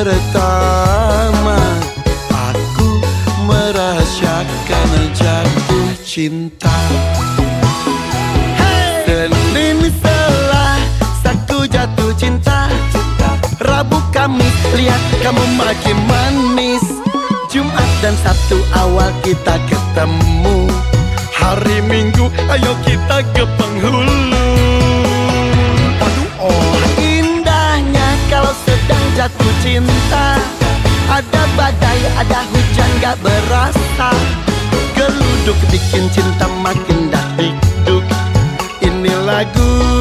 pertama aku merasakan jatuh cinta. Senin Selasa ku jatuh cinta, Rabu Kamis lihat kamu makin manis, Jumat dan Sabtu awal kita ketemu, hari Minggu ayo kita ke penghulu. Aduh oh indahnya kalau sedang jatuh cinta, ada badai ada hujan gak berasa, geluduk bikin cinta makin dahsyat. Ini lagu